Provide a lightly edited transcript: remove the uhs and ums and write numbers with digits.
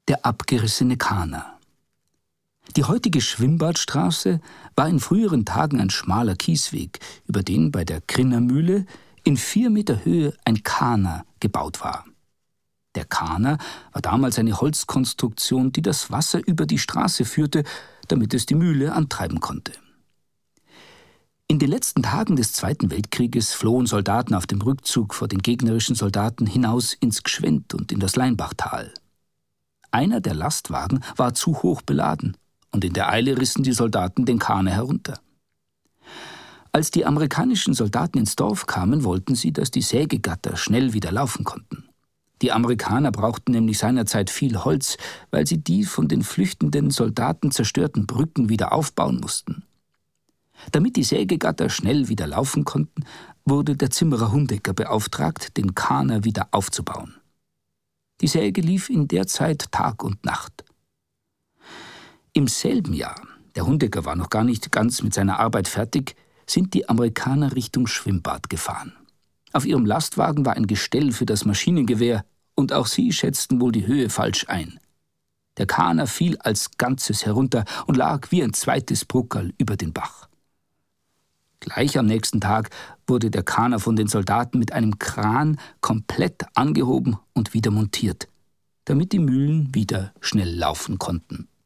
Der abgerissene Kahner. Die heutige Schwimmbadstraße war in früheren Tagen ein schmaler Kiesweg, über den bei der Grinner Mühle in 4 Meter Höhe ein Kahner gebaut war. Der Kahner war damals eine Holzkonstruktion, die das Wasser über die Straße führte, damit es die Mühle antreiben konnte. In den letzten Tagen des Zweiten Weltkrieges flohen Soldaten auf dem Rückzug vor den gegnerischen Soldaten hinaus ins Gschwend und in das Leinbachtal. Einer der Lastwagen war zu hoch beladen, und in der Eile rissen die Soldaten den Kahner herunter. Als die amerikanischen Soldaten ins Dorf kamen, wollten sie, dass die Sägegatter schnell wieder laufen konnten. Die Amerikaner brauchten nämlich seinerzeit viel Holz, weil sie die von den flüchtenden Soldaten zerstörten Brücken wieder aufbauen mussten. Damit die Sägegatter schnell wieder laufen konnten, wurde der Zimmerer Hundecker beauftragt, den Kahner wieder aufzubauen. Die Säge lief in der Zeit Tag und Nacht. Im selben Jahr, der Hundecker war noch gar nicht ganz mit seiner Arbeit fertig, sind die Amerikaner Richtung Schwimmbad gefahren. Auf ihrem Lastwagen war ein Gestell für das Maschinengewehr, und auch sie schätzten wohl die Höhe falsch ein. Der Kahner fiel als Ganzes herunter und lag wie ein zweites Bruckerl über den Bach. Gleich am nächsten Tag wurde der Kahner von den Soldaten mit einem Kran komplett angehoben und wieder montiert, damit die Mühlen wieder schnell laufen konnten.